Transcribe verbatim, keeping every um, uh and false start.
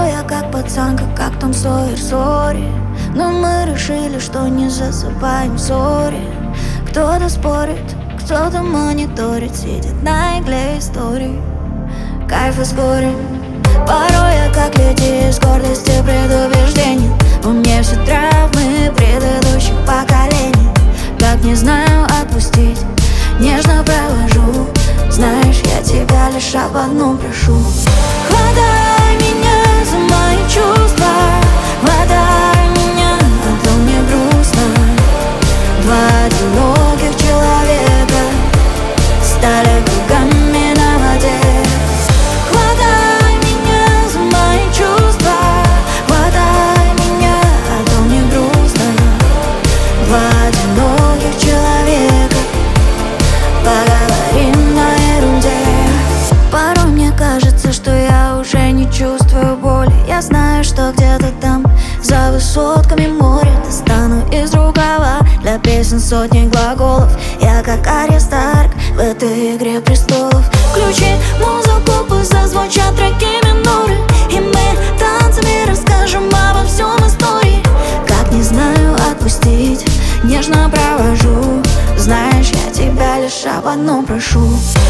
Порой я как пацанка, как Том Сойер, сори. Но мы решили, что не засыпаем в ссоре. Кто-то спорит, кто-то мониторит, сидит на игле истории. Кайф и с горем. Порой я как люди из гордости предубеждений. У меня все травмы предыдущих поколений. Как не знаю отпустить, нежно провожу. Знаешь, я тебя лишь об одном прошу. Хватай меня за мои чувства, хватай меня, а то мне грустно. Два одиноких человека стали кругами на воде. Хватай меня за мои чувства, хватай меня, а то мне грустно. Два одиноких человека, поговорим на ерунде. Порой мне кажется, что я уже не чувствую боли. Я знаю, что где-то там, за высотками моря, достану из рукава для песен сотни глаголов. Я как Ария Старк в этой игре престолов. Включи музыку, пусть зазвучат треки миноры, и мы танцами расскажем обо всем истории. Как не знаю отпустить, нежно провожу. Знаешь, я тебя лишь об одном прошу.